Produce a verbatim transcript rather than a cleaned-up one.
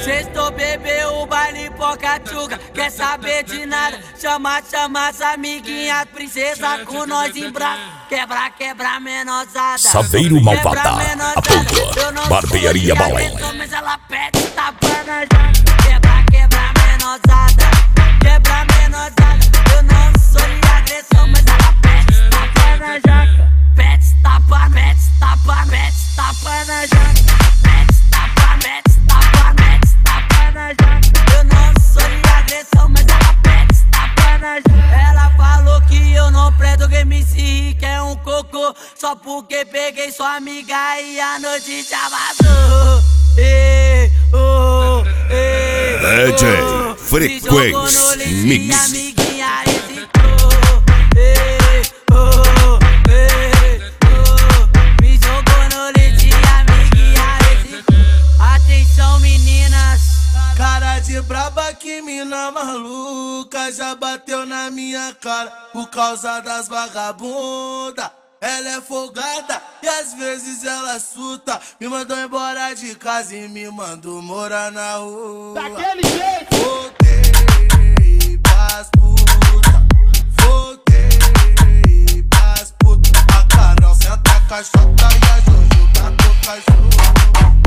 Sextou, bebeu o baile Pocatchuca. Quer saber de nada? Chama, chama as amiguinhas, princesa com nós em braço. Quebra, quebra, menosada. Saveiro Malvada, apoia. Barbearia Balém. Mas ela pede tapa na jaca. Quebra, quebra, menosada. Quebra, menosada. Eu não sou de agressão, mas ela pede tapa na jaca. Pede tapa, mete tapa, mete tapa na jaca. Mete tapa, mete tapa, mete tapa na jaca. Eu não sou de agressão, mas ela pede tapa na jaca. Ela falou que eu não presto game se que é um cocô. Só porque peguei sua amiga e a noite já vazou. Ei, oh, ei, D J oh, Frequência Mix. Amiguinha hesitou. Ei, oh, ei, oh, me jogou no leite, amiguinha hesitou. Atenção, meninas. Cara de braba, que mina maluca, já bateu na minha cara por causa das vagabundas. Ela é folgada e às vezes ela suta. Me mandou embora de casa e me mandou morar na rua. Daquele jeito. Voltei pras puta, voltei pras puta. A Carol senta a caixota e a Jojo tá com cachorro.